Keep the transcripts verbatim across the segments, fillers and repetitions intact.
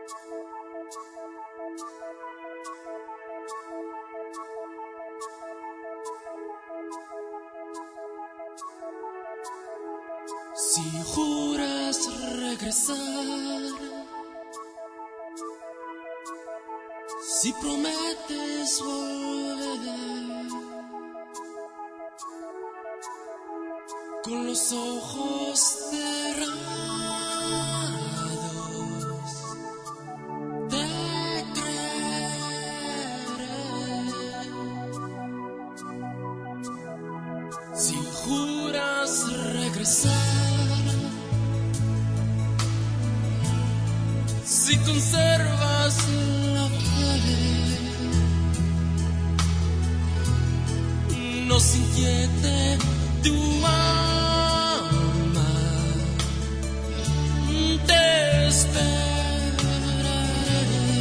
Si juras regresar, si prometes volver, con los ojos cerrados, te creeré. Si juras regresar, si conservas la fe, no se inquiete tu alma, te esperaré.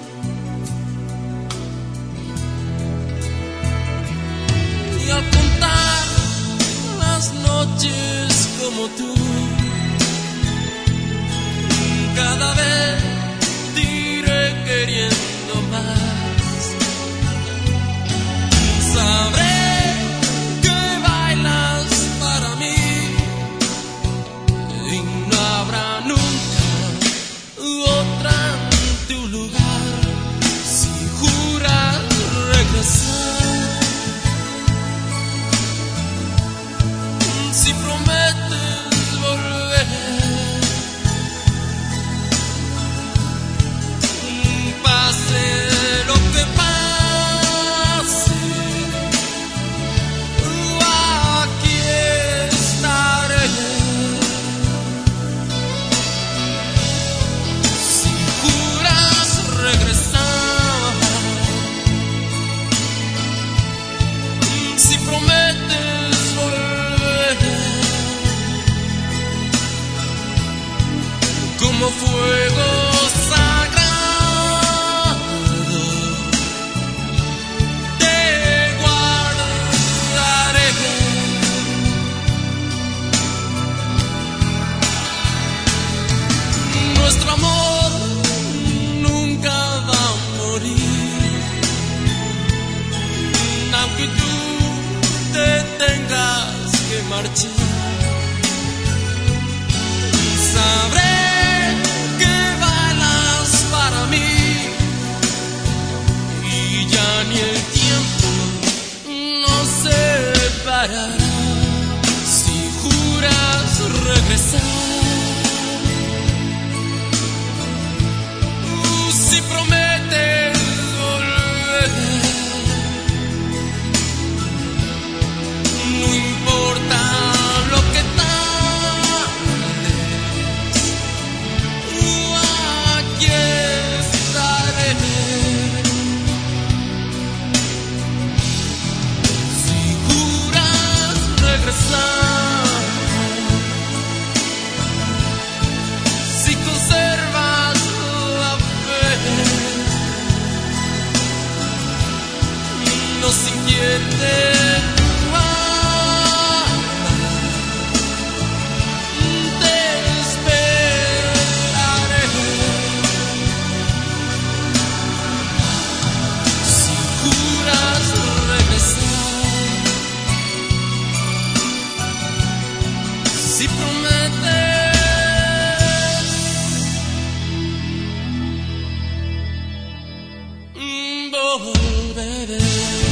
Y al contar las noches como tú, cada vez te iré queriendo más. Sabré que bailas para mí y no habrá nunca otra en tu lugar. Si juras regresar, si prometes volver, pase lo que pase, aquí estaré. Si juras regresar, si prometes volver, como fuego sagrado te guardaré. Nuestro amor nunca va a morir, aunque tú te tengas que marchar. Y sabré que bailas para mí y ya ni el tiempo nos separará. Si juras regresar, uh, si prometes volver, no importa lo que tardes, uh, aquí estaré. Si juras regresar, si conservas la fe, no se inquiete tu alma, te esperaré. Si juras regresar, si prometes volver.